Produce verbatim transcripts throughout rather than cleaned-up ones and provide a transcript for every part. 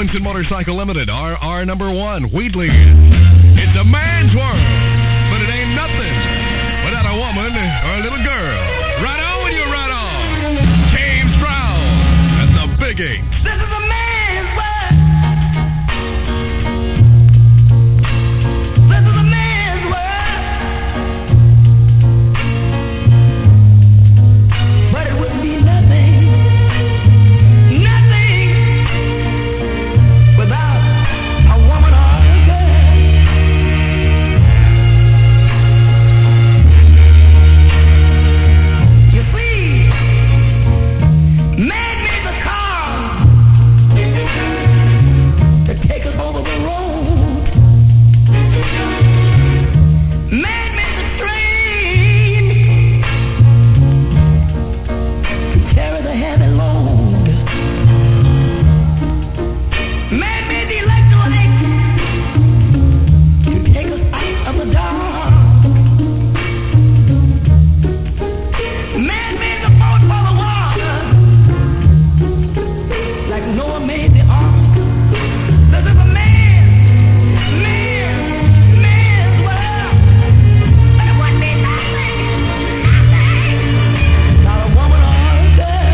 Robinson Motorcycle Limited, R R number one, Wheatley. It's a man's world, but it ain't nothing without a woman or a little girl. Right on with you, right on. James Brown at the Big Eight. This is a man's world. This is a man's world. But it wouldn't be nothing, nothing without a woman or a girl. You see, man made the car to take us over the road. Man made the train to carry the heavy load. Man made the electric light to take us out of the dark. Man made the boat for the water, like Noah made the ark. This is a man's, man's, man's world. But it wouldn't be nothing, nothing, not a woman or a girl.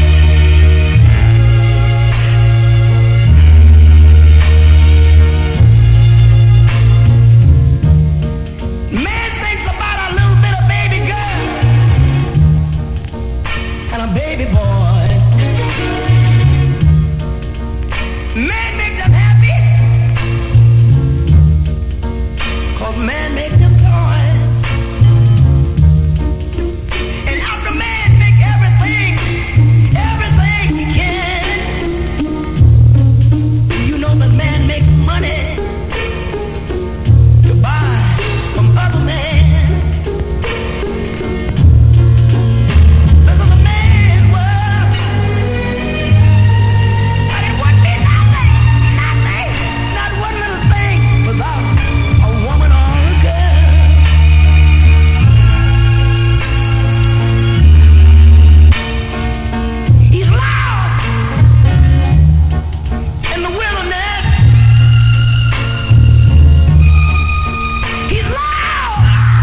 Man thinks about a little bit of baby girls and a baby boys. Man make them happy, 'cause man make them toys. And after man make everything, everything he can, you know that man makes money to buy from other men. This is a man's world. But it wouldn't be nothing, nothing, not one little thing without a woman or a girl. He's lost in the wilderness. He's lost.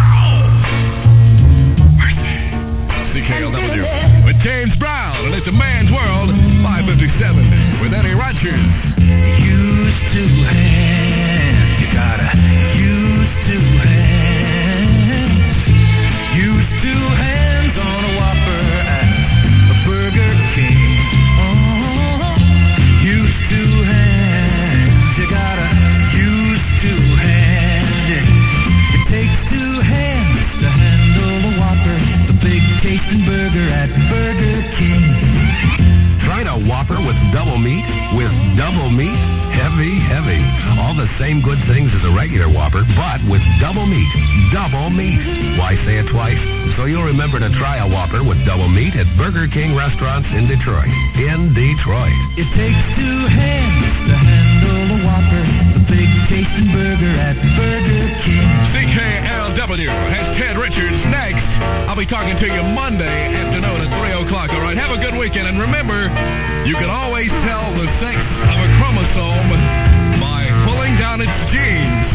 C K L W with James Brown, and it's a man's world, five fifty-seven, with Eddie Rogers. Used to have, you gotta used to have, used to hands on a Whopper at a Burger King. Oh, used to have, you gotta used to have. It takes two hands to handle the Whopper, the big tasting burger at Burger King. Tried a Whopper with double meat? With double meat? Heavy, heavy. All the same good things as a regular Whopper, but with double meat. Double meat. Why say it twice? So you'll remember to try a Whopper with double meat at Burger King restaurants in Detroit. In Detroit. It takes two hands to handle the Whopper, the big tasting burger at Burger King. C K L W has Ted Richards next. I'll be talking to you Monday afternoon at three o'clock. All right, have a good weekend. And remember, you can always tell the sex of a chromosome by pulling down its genes.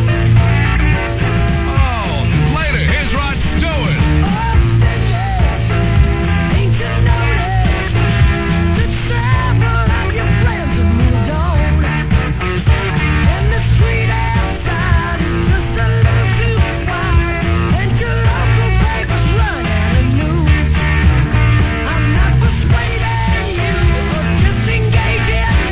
Oh, later, here's Rod Stewart. Ain't you noticed that several of your friends have moved on? And the street outside is just a little too quiet, and your local papers run out of news. I'm not persuading you of disengaging.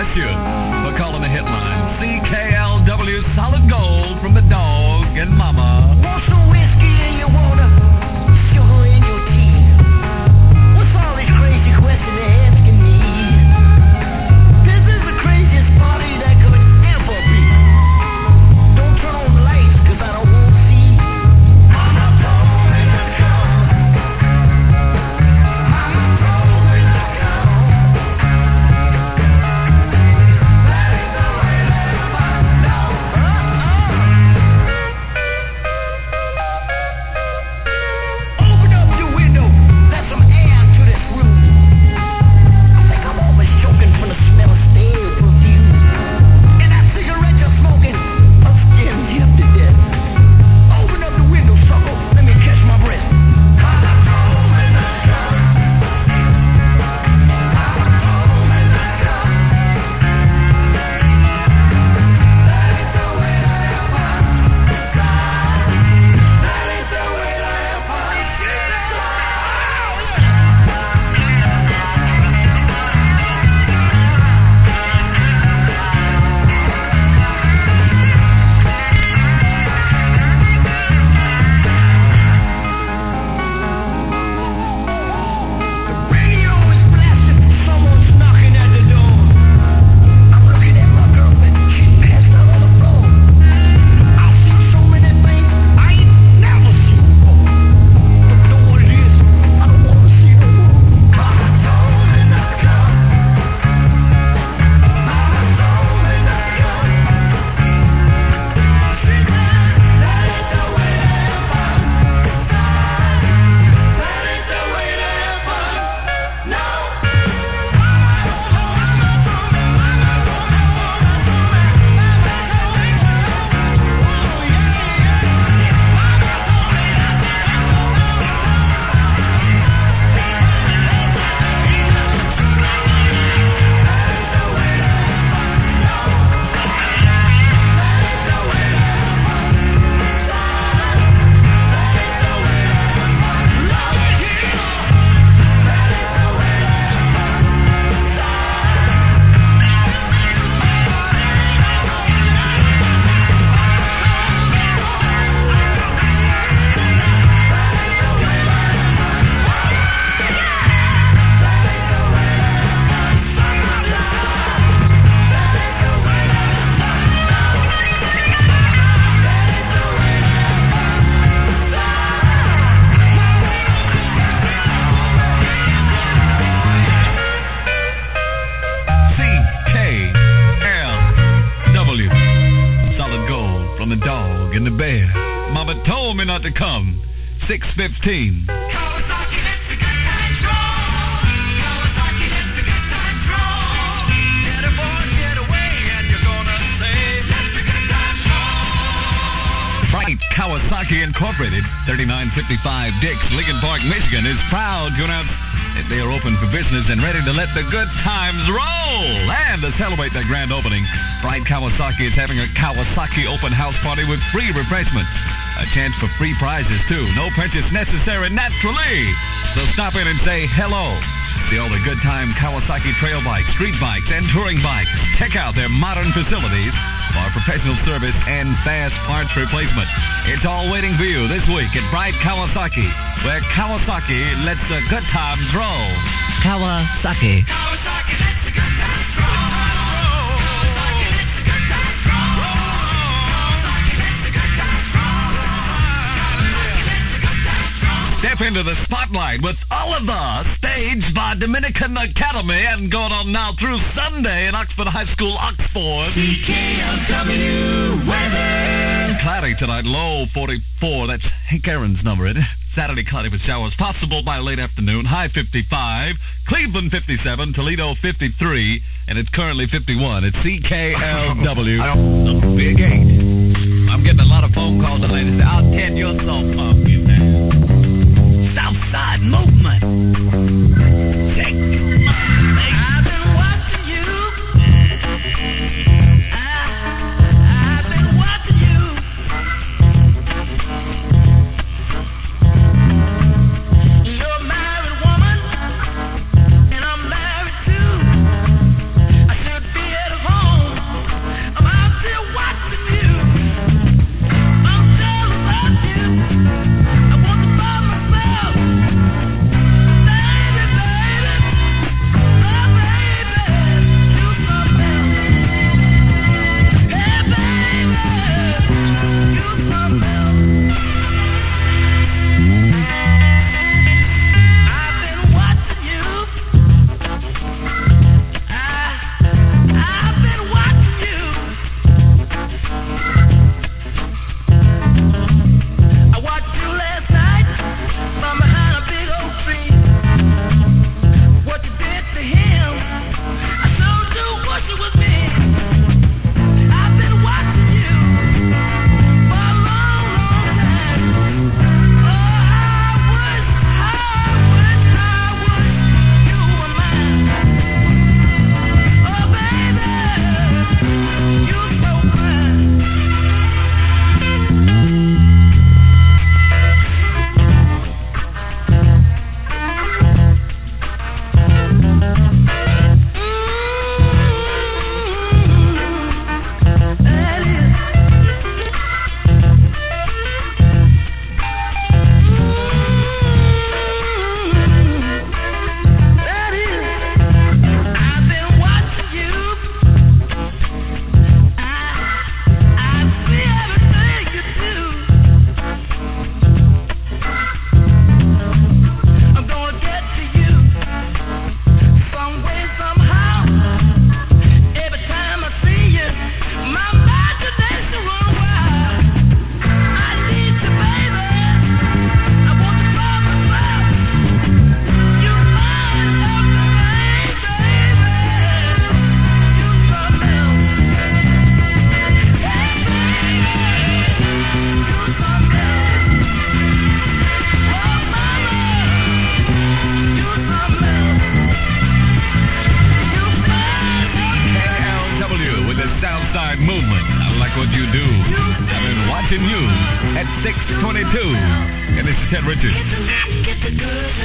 you for calling the hitline. C K L W Solid Gold from the dog and mama. Want some whiskey and you wanna sugar in your tea? What's all these crazy questions they're asking me? This is the craziest party that could ever be. Don't turn on the lights, cause I don't want to see. Mama told me to come. Mama told me to come. That ain't the way that I find out. Open up your window, let some air into this room. I think I'm always choking from the smell of stale perfume. And that cigarette you're smoking, I'm scaring you up to death. Open up the window, sucker, let me catch my breath. Mama told me to come. Mama told me to come. That ain't the way that I find. That ain't the way that I find. The radio is blasting, someone's knocking at the door. I'm looking at my girlfriend, she passed out on the floor. I've seen so many things I ain't never seen before. Don't know what it is, I don't want to see no more. Mama told me not to come. Mama told me not to come. She said that ain't the way that I find. That ain't the way that I find. No. Mama don't know what's good for me. Mama don't know what's good for me. Mama told me to come. Oh yeah, yeah. Mama told me not to C K L W Solid Gold from the dog and the bear. Mama told me not to come. six fifteen. Kawasaki hits the good times roll. Kawasaki hits the good times roll. Get a boys, get away, and you're gonna say, let the good times roll. Bright Kawasaki Incorporated, thirty-nine fifty-five Dix, Lincoln Park, Michigan, is proud to announce that they are open for business and ready to let the good times roll. And to celebrate their grand opening, Bright Kawasaki is having a Kawasaki open house party with free refreshments. A chance for free prizes, too. No purchase necessary, naturally. So stop in and say hello. See all the good time Kawasaki trail bikes, street bikes, and touring bikes. Check out their modern facilities for professional service and fast parts replacement. It's all waiting for you this week at Bright Kawasaki, where Kawasaki lets the good times roll. Kawasaki. Kawasaki lets the good times roll. Kawasaki lets the good times roll. Kawasaki lets the good times roll. Kawasaki lets the good times roll. Step into the spotlight with Oliver, staged by Dominican Academy and going on now through Sunday in Oxford High School, Oxford. C K L W weather. Cloudy tonight, low forty-four. That's Hank Aaron's number, isn't it? Saturday cloudy with showers possible by late afternoon. High fifty-five. Cleveland fifty-seven. Toledo fifty-three. And it's currently fifty-one. It's C K L W. I don't... Don't be a gate. I'm getting a lot of phone calls tonight that say, I'll Ted, you're so funky, man. Southside movement. Shake. I've been watching you. I, I've been watching you. You're a married woman, and I'm married too. I should be at two. And this is Ted Richards. It's the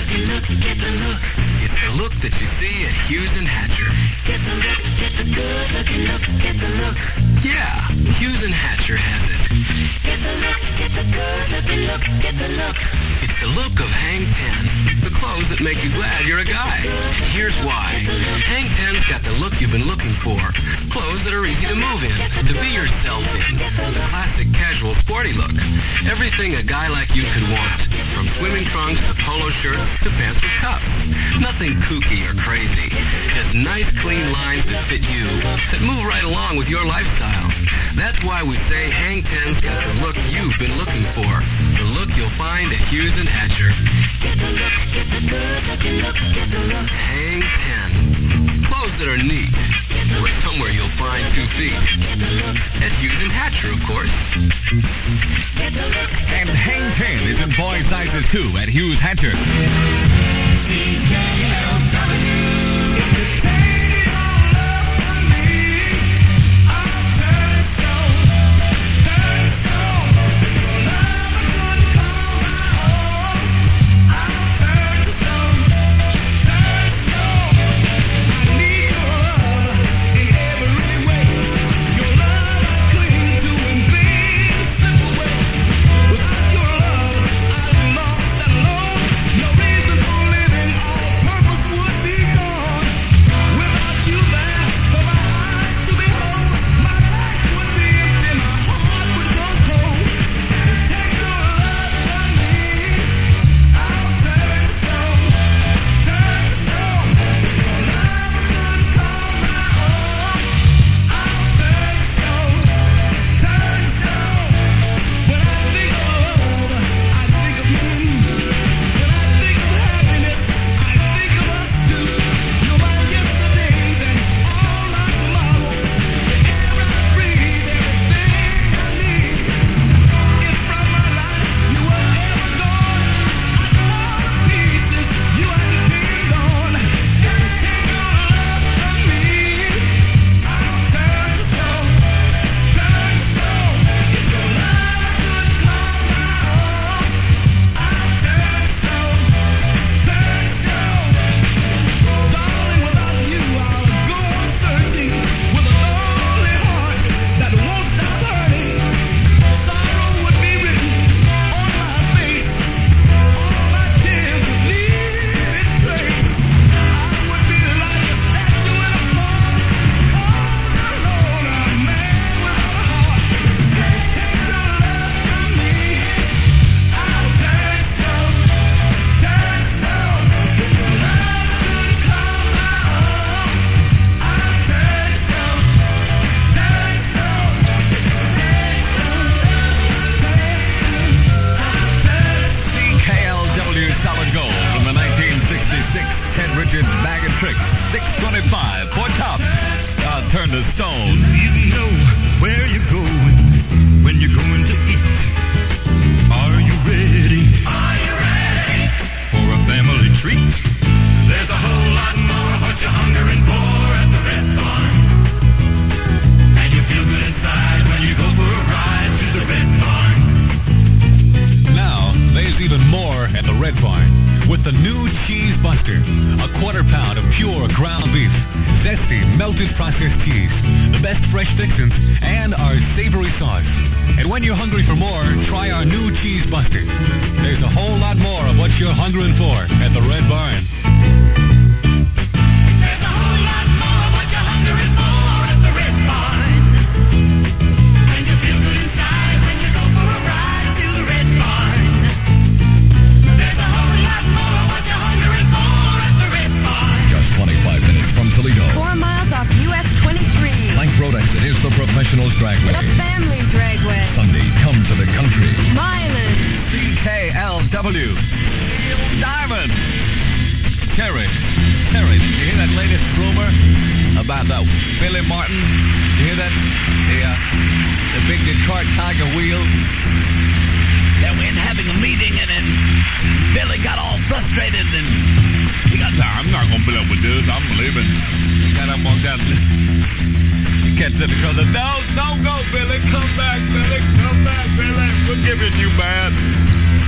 look that you see at Hughes and Hatcher. Get the look, get the good looking look, get the look. Yeah, Hughes and Hatcher has it. Get the look, get the good looking look, get the look. It's the look of Hang Ten, the clothes that make you glad you're a guy. And here's why. Hang Ten's got the look you've been looking for. Clothes that are easy to move in, to be yourself in. The classic casual sporty look. Everything a guy like you could want. From swimming trunks to polo shirts to pants with cuffs. Nothing kooky or crazy. Just nice, clean lines that fit you, that move right along with your lifestyle. That's why we say Hang Ten's got the look you've been looking for. The look you'll find at Hughes and Hatcher. Get the look, get the good looking look, get the look. Hang Ten. Clothes that are neat. Or somewhere you'll find two feet. At Hughes and Hatcher, of course. And Hang Ten is in boys' sizes too at Hughes Hatcher. No, don't go, Billy. Come back, Billy. Come back, Billy. We're giving you, man.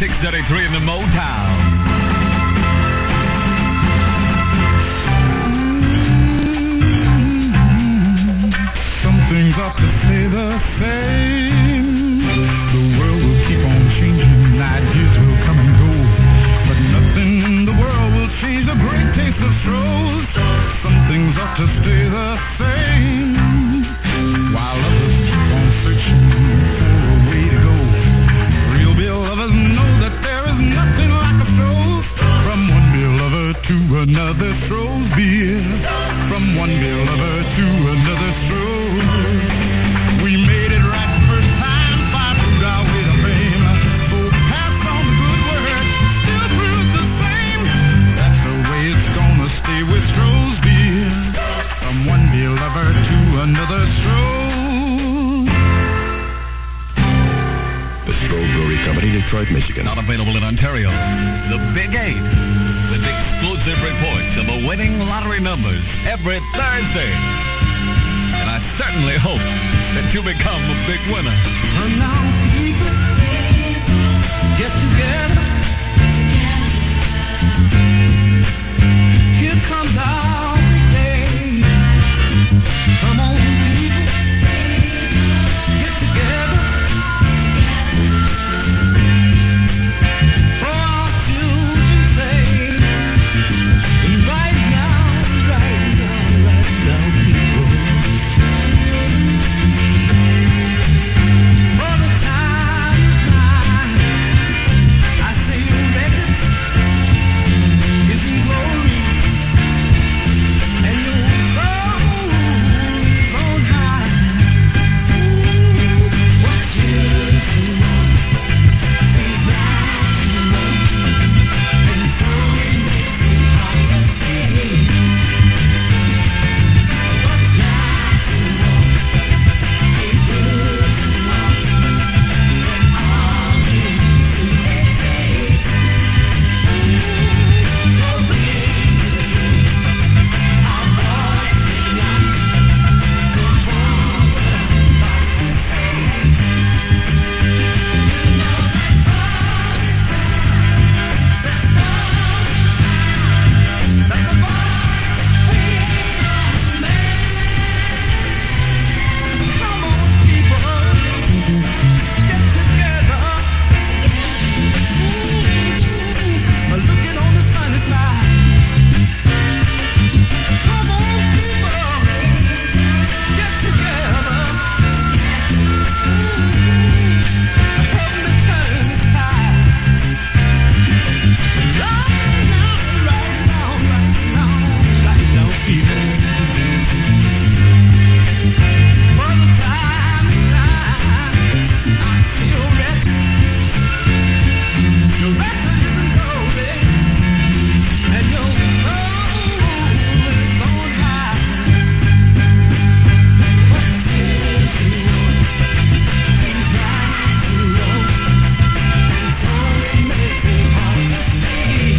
six thirty-three in the Motown. Things ought to stay the same. The world will keep on changing, ideas will come and go, but nothing in the world will change the great taste of Stroh's. Some things ought to stay the same, while others keep on searching for a way to go. Real beer lovers know that there is nothing like a Stroh's. From one beer lover to another Stroh's beer. From one beer lover to another Stroh's. We made it right first time, five proved our way to fame. Oh, pass on the good word, still proves the same. That's the way it's gonna stay with Stroh's beer. From one beer lover to another Stroh's. The Stroh Brewery Company, Detroit, Michigan. Not available in Ontario. The Big Eight, with exclusive reports of the winning lottery numbers every Thursday. And I certainly hope that you become a big winner. Turn now, people, get together. Here comes our day. Come on, people, get together. For our children's sake. And right now, right now, right now, people. For the time is nigh. I say your record is in glory, and your soul is on high. What's yours to want is right to want, and so it makes me hard to see. What's right to want is good to want, and all is to take. So bring the truth, our voice is loud, so forward, thoughts and faith. You know that God is there, that God is mine, that the voice is man. Come on, people, get together. Looking on the sunny side. Come on, people, get together. Help me turn the tide. Right now, right now, right now, right now, people. For the time is nigh. I see your record. Your record isn't golden, and your soul is on high. What's good to want seems right to want, and so it makes me hard to say.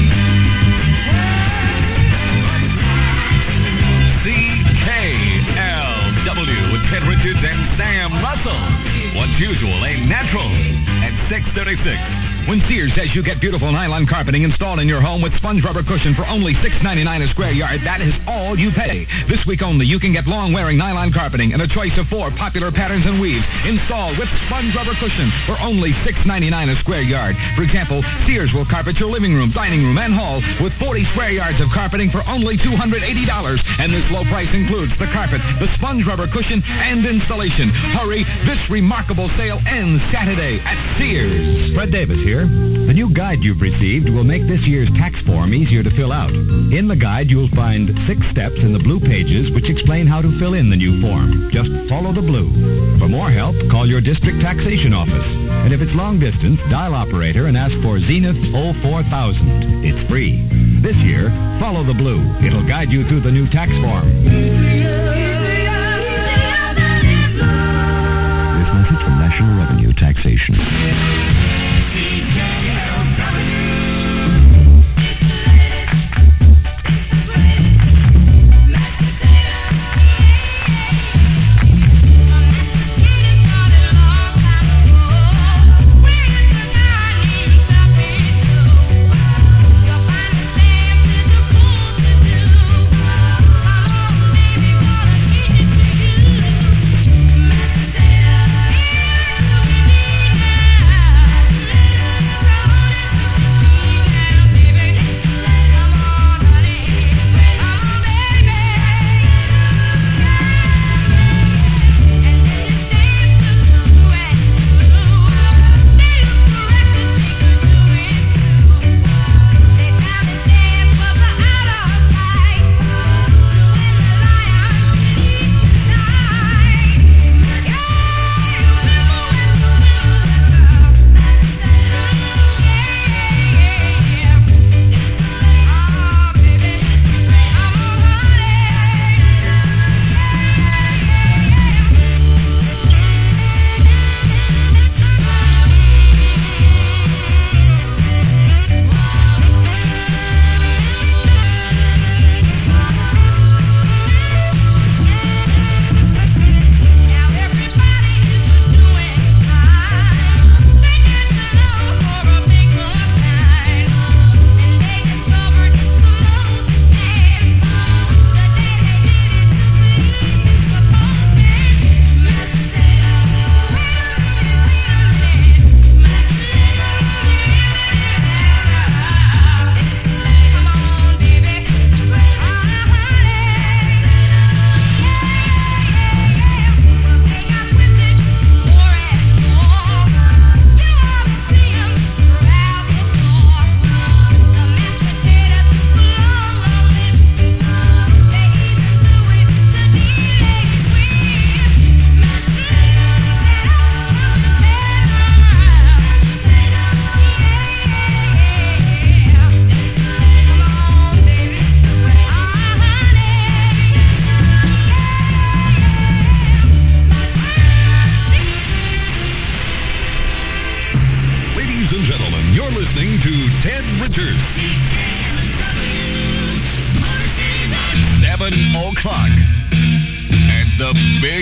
What's right to want? C K L W with Ted Richards and Sam Russell. What's usual ain't natural at six thirty-six. When Sears says you get beautiful nylon carpeting installed in your home with sponge rubber cushion for only six ninety-nine a square yard, that is all you pay. This week only, you can get long-wearing nylon carpeting and a choice of four popular patterns and weaves installed with sponge rubber cushion for only six ninety-nine a square yard. For example, Sears will carpet your living room, dining room, and hall with forty square yards of carpeting for only two hundred eighty dollars. And this low price includes the carpet, the sponge rubber cushion, and installation. Hurry, this remarkable sale ends Saturday at Sears. Fred Davis here. The new guide you've received will make this year's tax form easier to fill out. In the guide, you'll find six steps in the blue pages which explain how to fill in the new form. Just follow the blue. For more help, call your district taxation office. And if it's long distance, dial operator and ask for Zenith oh four thousand. It's free. This year, follow the blue. It'll guide you through the new tax form. This message from National Revenue Taxation. Stop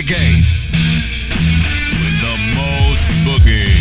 K with the most boogie.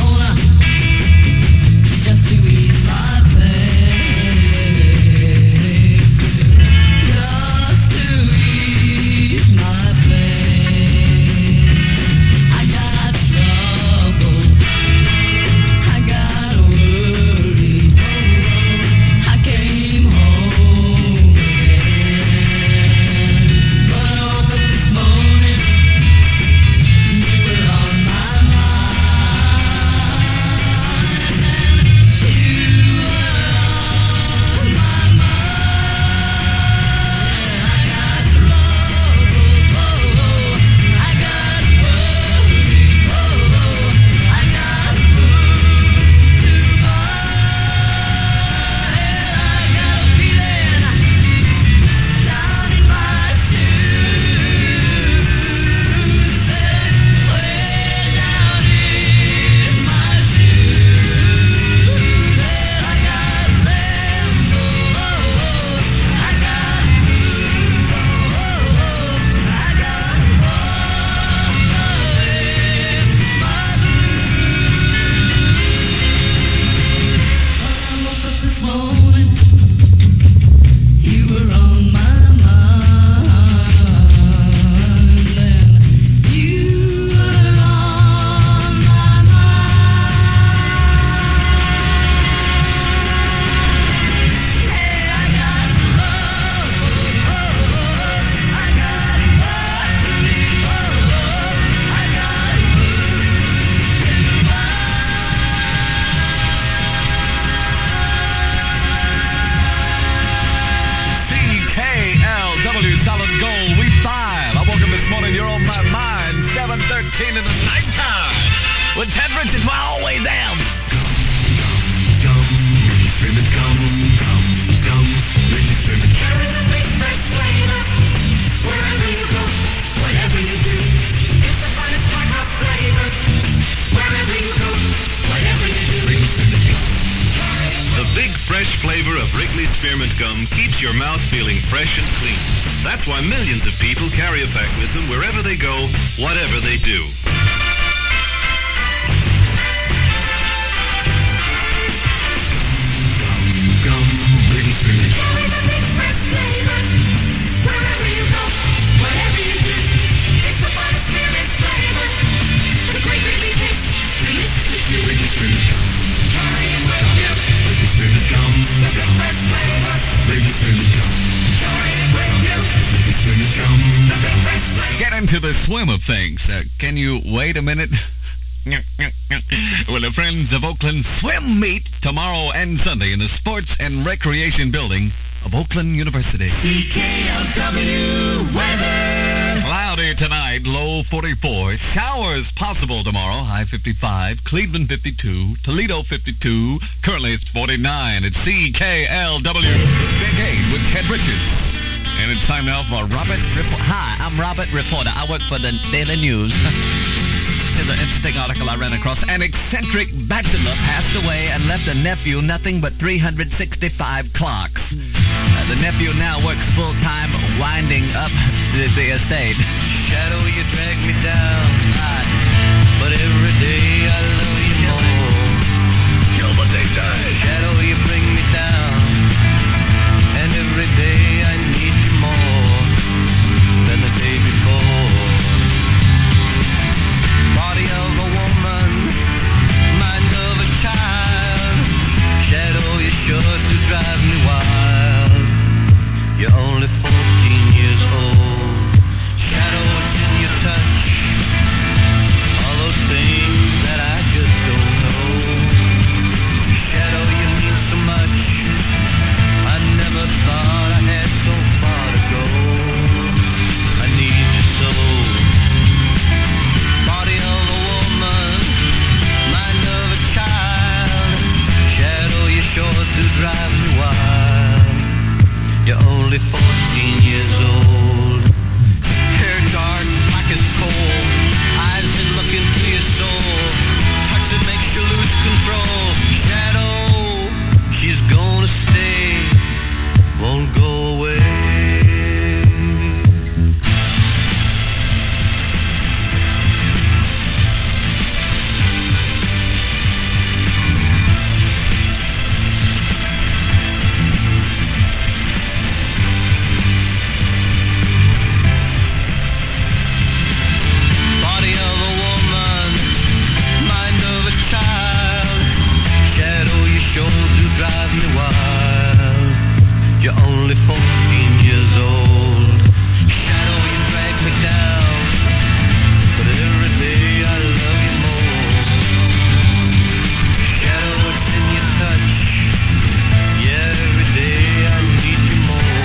Just to ease my pain. Spearmint Gum keeps your mouth feeling fresh and clean. That's why millions of people carry a pack with them wherever they go, whatever they do. Gum, really Spearmint. Get into the swim of things. Uh, can you wait a minute? Well, the Friends of Oakland swim meet tomorrow and Sunday in the Sports and Recreation Building of Oakland University. C K L W weather. Cloudy tonight, low forty-four. Showers possible tomorrow, high fifty-five. Cleveland fifty-two. Toledo fifty-two. Currently it's forty-nine. It's C K L W. Big eight with Ted Richards. And it's time now for Robert Report. Hi, I'm Robert Reporter. I work for the Daily News. Here's an interesting article I ran across. An eccentric bachelor passed away and left a nephew nothing but three hundred sixty-five clocks. Uh, the nephew now works full-time winding up the, the estate. Shadow, you drag me down, God, but every day I love you more. Kill the daytime. Shadow, you bring me down, and every day I need you more than the day before. Body of a woman, mind of a child. Shadow, you're sure to drive me wild. You're only fourteen years old. Shadow, what's in your touch? All those things that I just don't know. Shadow, you mean so much. I never thought I had so far to go. I need you so. Body of a woman, mind of a child. Shadow, you sure do drive me wild. You're only fourteen years old. Hair dark, black as coal. Eyes that look into your soul. Touch that makes you lose control. Shadow, she's gonna stay, won't go away. Body of a woman, mind of a child. Shadow, you sure do drive me wild. You're only fourteen years old. Shadow, you drag me down, but every day I love you more. Shadow, what's in your touch? Yeah, every day I need you more.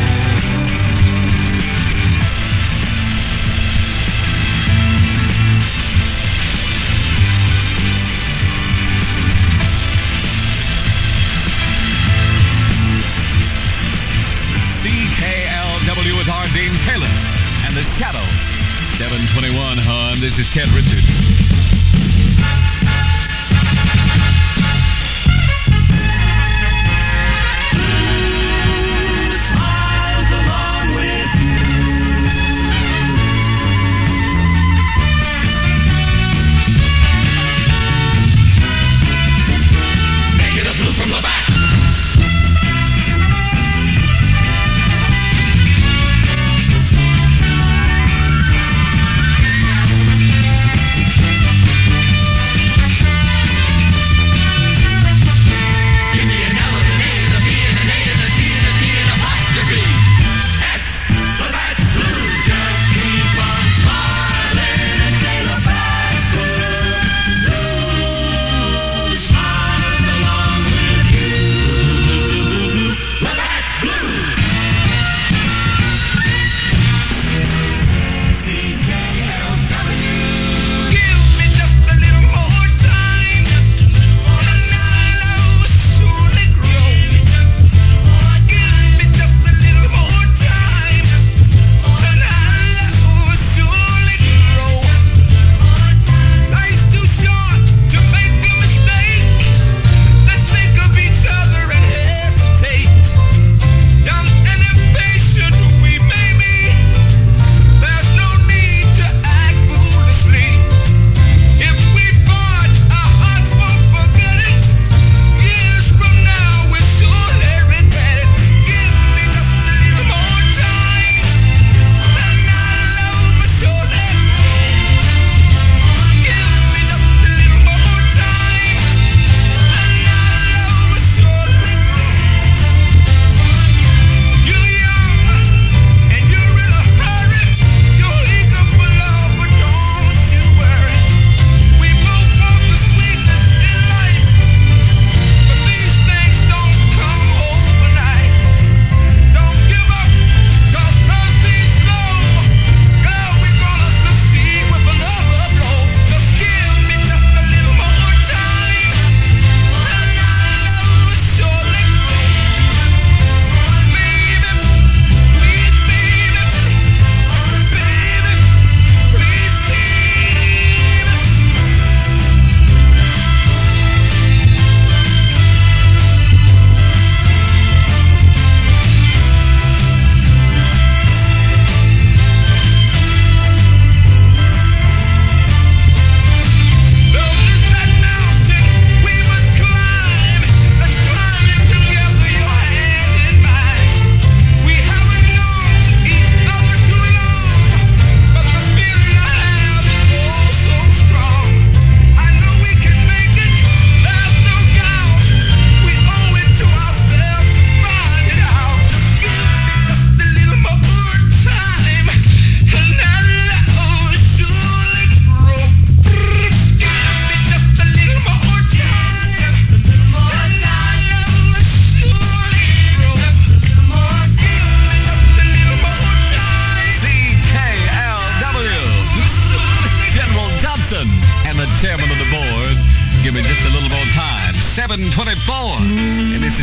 C K L W with our Dean Taylor and the Shadow. seven twenty-one, hon. This is Ted Richards. Smiles along with Make it a blue from the back.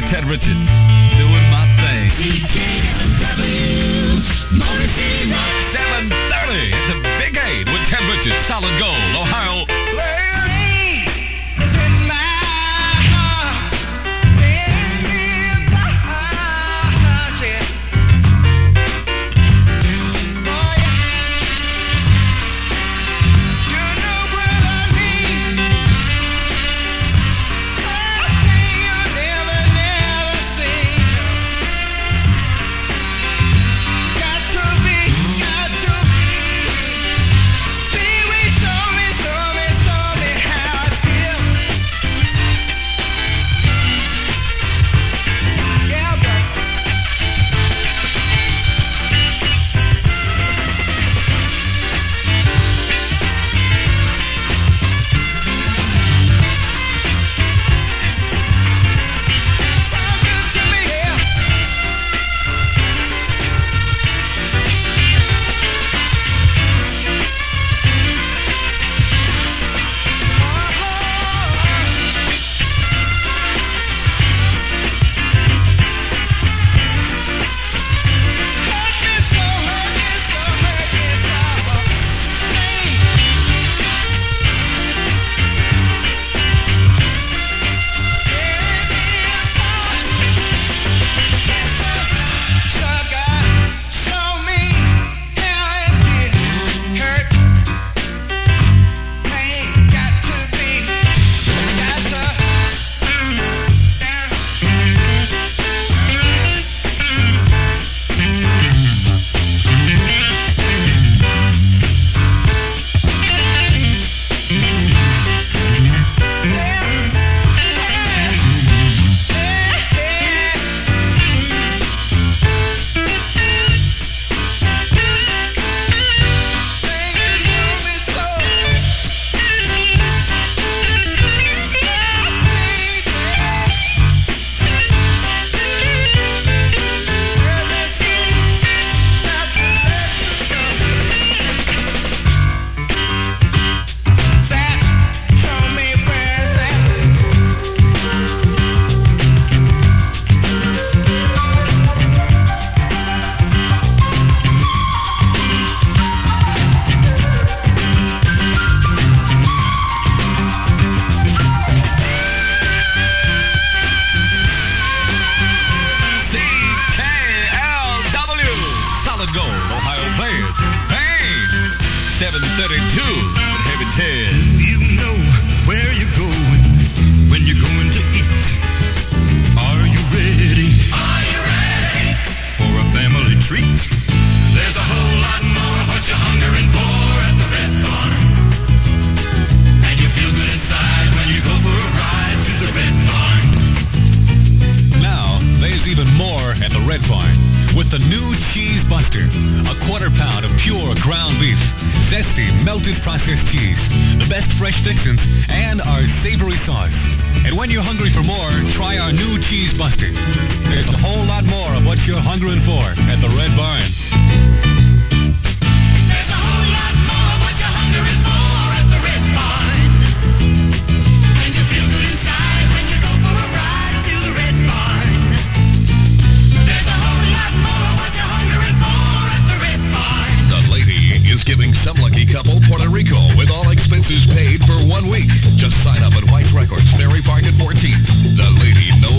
is Ted Richards doing my thing. seven thirty at the Big Eight with Ted Richards, Solid Gold, Ohio. Expenses paid for one week. Just sign up at White Records, Ferry Park at fourteenth. The Lady No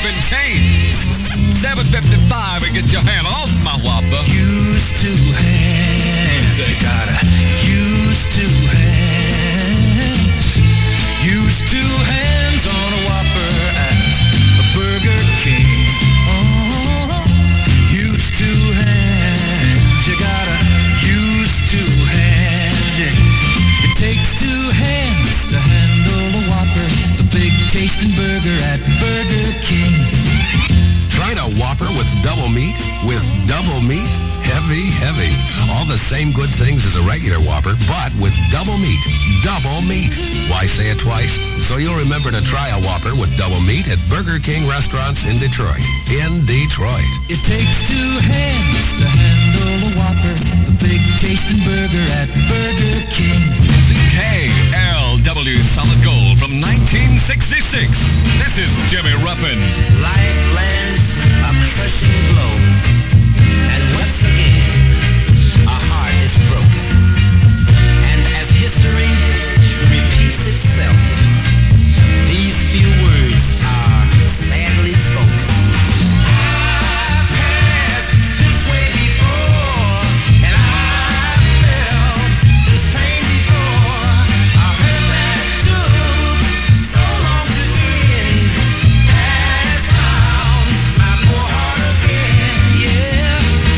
Ruffin Kane. seven fifty-five and get your hand off my Whopper. Used to have, you gotta use two hands. Use two hands on a Whopper at a Burger King. Oh, use two hands, you gotta use two hands. It takes two hands to handle a Whopper, the big tasting burger at Burger King. Try a Whopper with double meat? With double meat? Heavy, heavy. All the same good things as a regular Whopper, but with double meat. Double meat. Why say it twice? So you'll remember to try a Whopper with double meat at Burger King restaurants in Detroit. In Detroit. It takes two hands to handle a Whopper, the big tasting burger at Burger King. C K L W Solid Gold from nineteen sixty-six. This is Jimmy Ruffin. Life lands a crushing blow, and once again, a heart is broken. And as history repeats itself, these few words are sadly spoken. I've had this way before, and I've felt this pain before. I heard that too, so long to end, has found my poor heart again, yeah.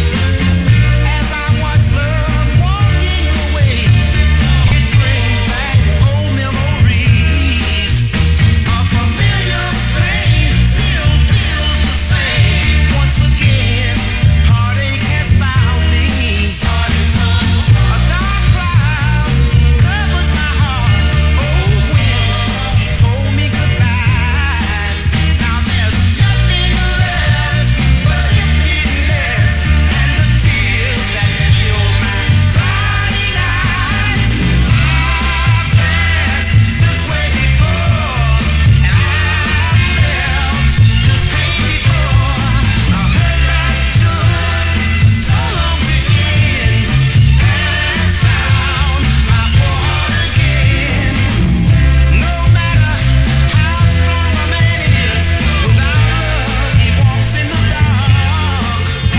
As I watch love walking away, it brings back old memories. A familiar face still feels the same. Once again, heartache has found me. A dark cloud covered my heart. Oh, when she told me goodbye. Now there's nothing left but emptiness and the tears that fill my crying eyes. I've been this way before, and I've felt this pain before. I heard that stood so long to end, has found my poor heart again. No matter how strong a man is, without love he walks in the dark.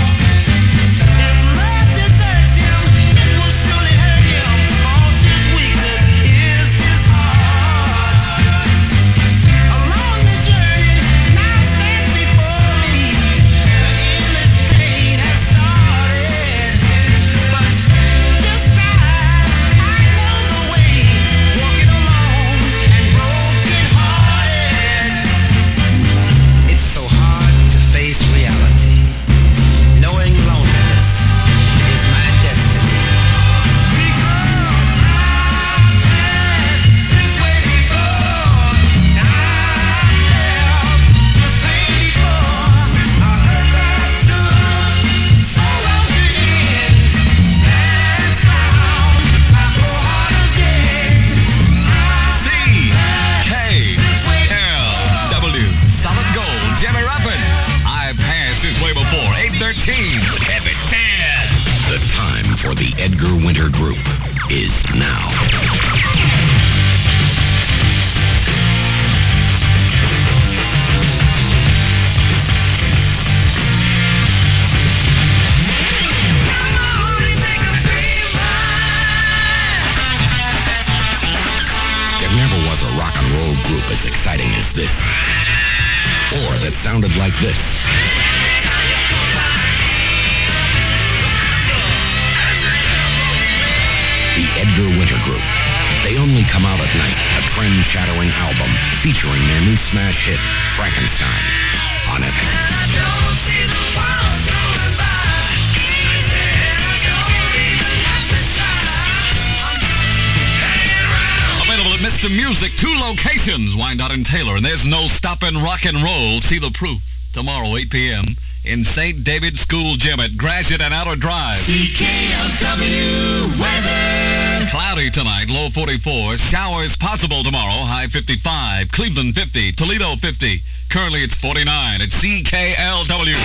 If love deserts him, it will surely hurt him, 'cause his weakness is his heart. Along the journey now stands before me, the endless pain has started. But this time I know the way, walking alone and broken hearted. It's so hard to face reality, knowing loneliness is my destiny. Because I've been this way before, and I've felt the pain before. I heard that stood so long to end, has found my poor heart again. C K L W Solid Gold. Jimmy Ruffin. I've passed this way before. eight thirteen. Have it bad. The time for the Edgar Winter Group is now. There never was a rock and roll group as exciting as this. Or that sounded like this. The Edgar Winter Group. They only come out at night, a trend-shattering album featuring their new smash hit, Frankenstein, on F M. Available at Mister Music, two locations, Wyandotte and Taylor, and there's no stopping rock and roll. See the proof tomorrow, eight p.m. in Saint David's School Gym at Gratiot and Outer Drive. C K L W weather. Cloudy tonight, low forty-four. Showers possible tomorrow, high fifty-five. Cleveland fifty. Toledo fifty. Currently it's forty-nine at C K L W.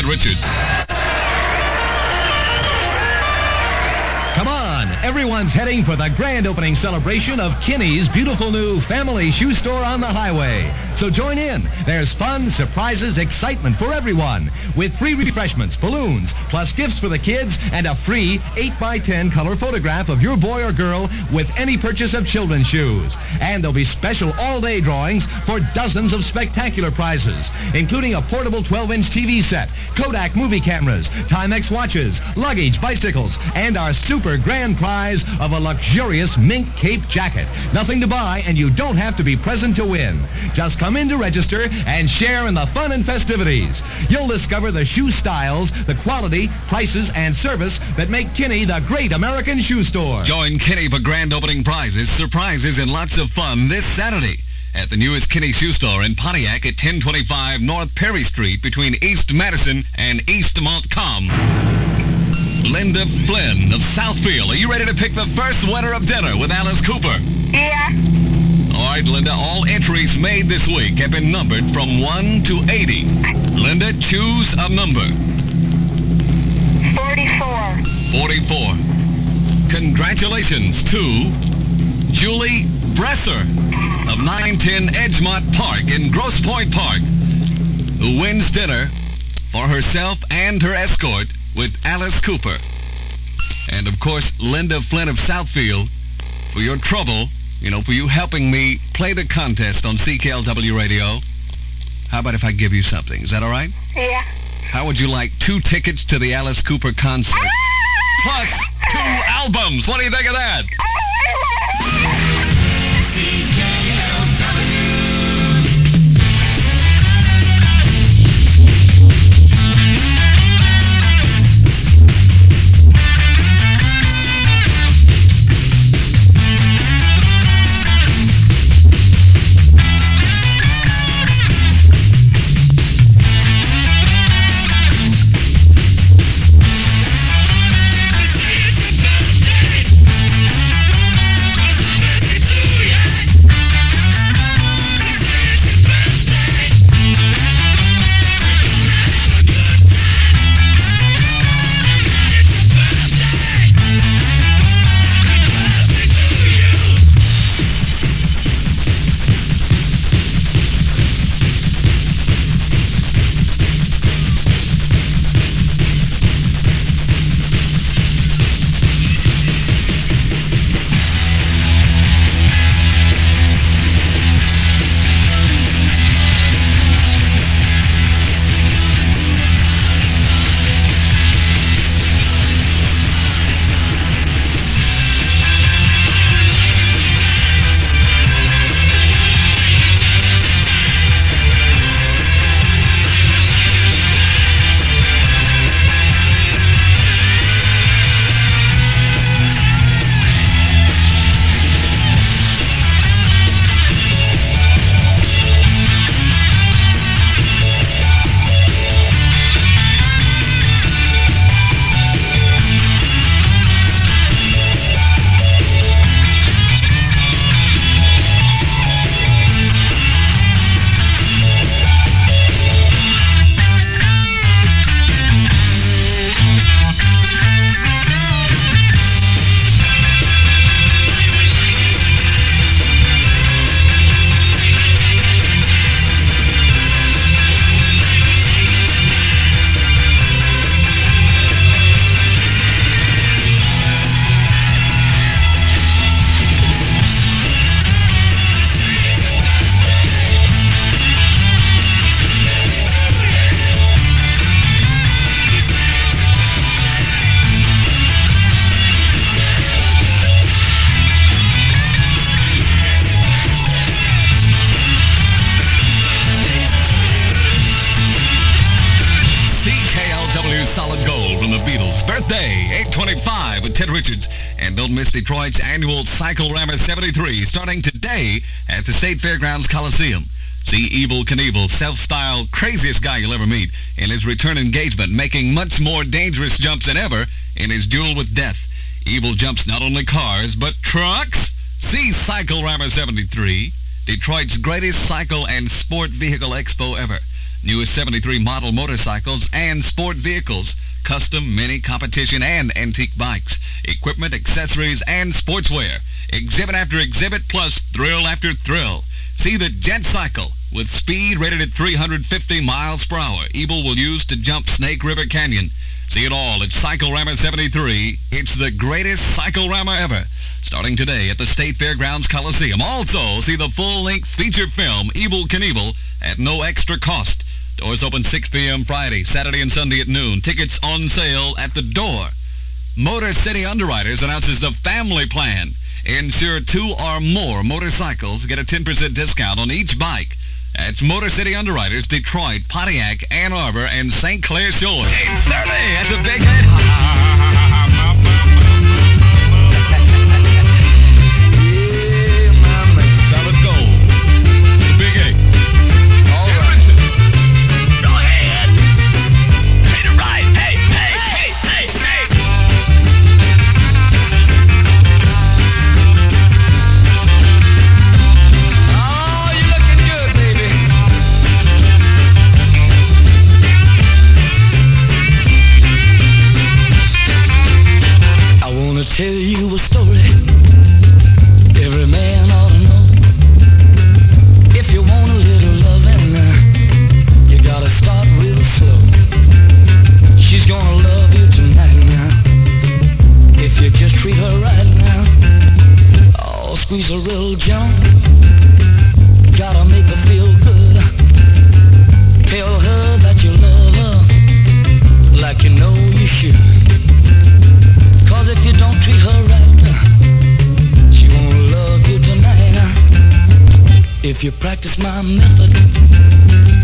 Ted Richards. Come on, everyone's heading for the grand opening celebration of Kinney's beautiful new family shoe store on the highway. So join in. There's fun, surprises, excitement for everyone. With free refreshments, balloons, plus gifts for the kids, and a free eight by ten color photograph of your boy or girl with any purchase of children's shoes. And there'll be special all-day drawings for dozens of spectacular prizes, including a portable twelve inch T V set, Kodak movie cameras, Timex watches, luggage, bicycles, and our super grand prize of a luxurious mink cape jacket. Nothing to buy, and you don't have to be present to win. Just come in to register and share in the fun and festivities. You'll discover the shoe styles, the quality, prices, and service that make Kinney the great American shoe store. Join Kinney for grand opening prizes, surprises, and lots of fun this Saturday at the newest Kinney Shoe Store in Pontiac at ten twenty-five North Perry Street between East Madison and East Montcalm. Linda Flynn of Southfield, are you ready to pick the first winner of dinner with Alice Cooper? Yeah. All right, Linda, all entries made this week have been numbered from one to eighty. Linda, choose a number. forty-four. forty-four. Congratulations to Julie Bresser of nine ten Edgemont Park in Grosse Pointe Park, who wins dinner for herself and her escort with Alice Cooper. And, of course, Linda Flynn of Southfield, for your trouble, you know, for you helping me play the contest on C K L W Radio. How about if I give you something? Is that all right? Yeah. How would you like two tickets to the Alice Cooper concert? Plus two albums. What do you think of that? And don't miss Detroit's annual Cycle Rammer seventy-three, starting today at the State Fairgrounds Coliseum. See Evel Knievel, self-styled craziest guy you'll ever meet, in his return engagement, making much more dangerous jumps than ever in his duel with death. Evel jumps not only cars, but trucks. See Cycle Rammer seventy-three, Detroit's greatest cycle and sport vehicle expo ever. Newest seventy-three model motorcycles and sport vehicles, custom, mini, competition, and antique bikes, equipment, accessories, and sportswear. Exhibit after exhibit, plus thrill after thrill. See the Jet Cycle with speed rated at three hundred fifty miles per hour. Ebel will use to jump Snake River Canyon. See it all at Cyclerama seventy-three. It's the greatest Cyclerama ever. Starting today at the State Fairgrounds Coliseum. Also, see the full-length feature film, Evel Knievel, at no extra cost. Doors open six p.m. Friday, Saturday, and Sunday at noon. Tickets on sale at the door. Motor City Underwriters announces the family plan. Insure two or more motorcycles. Get a ten percent discount on each bike. That's Motor City Underwriters, Detroit, Pontiac, Ann Arbor, and Saint Clair Shores. eight thirty at the Big Head. Yeah, my man. Solid gold. The Big Eight. All right. Go ahead. Hey, to right. Hey, hey, hey, hey, hey. Oh, you're looking good, baby. I wanna tell you a story every man ought to know. If you want a little loving, uh, you gotta start real slow. She's gonna love you tonight now, if you just treat her right now. Oh, squeeze a real jump, gotta make her feel good. Tell her that you love her like you know you should. Cause if you don't treat her right, she won't love you tonight. If you practice my method,